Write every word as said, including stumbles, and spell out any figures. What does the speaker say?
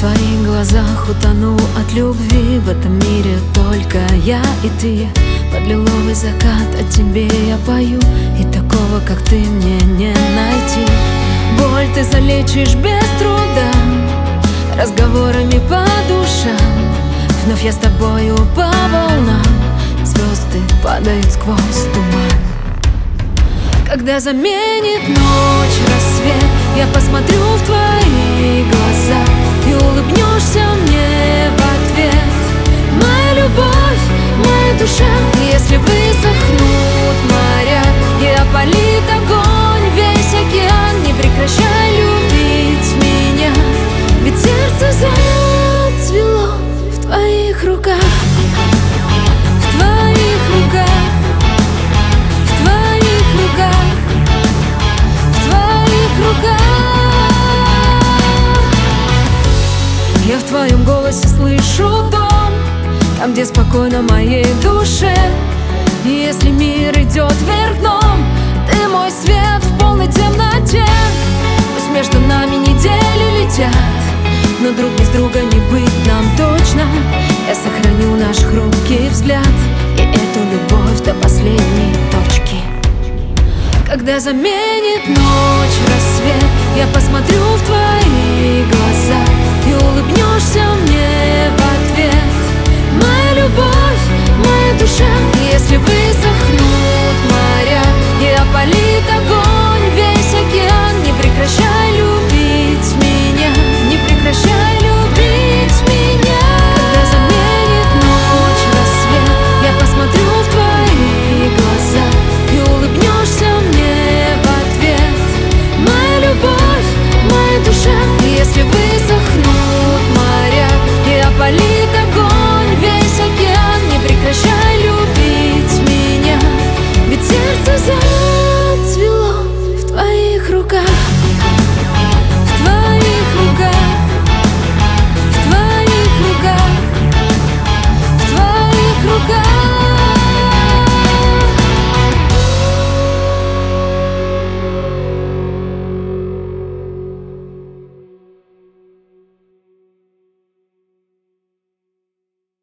твоих глазах утону от любви. В этом мире только я и ты. Под лиловый закат о тебе я пою, и такого, как ты, мне не найти. Боль ты залечишь без труда, разговорами по душам. Вновь я с тобою по волнам, звезды падают сквозь туман. Когда заменит ночь рассвет, я посмотрю в твои глаза и улыбнешься мне в ответ. Моя любовь, моя душа. Если высохнут моря и опалит огонь весь океан, не прекращай любить меня, ведь сердце зацвело в твоих руках. В твоих руках, в твоих руках, в твоих руках. Я в твоем голосе слышу дом, там, где спокойно моей душе. И если мир идет вверх дном, ты мой свет в полной темноте. Пусть между нами недели летят, но друг без друга не быть нам точно. Я сохраню наш хрупкий взгляд и эту любовь до последней точки. Когда заменит ночь рассвет, я посмотрю в твои глаза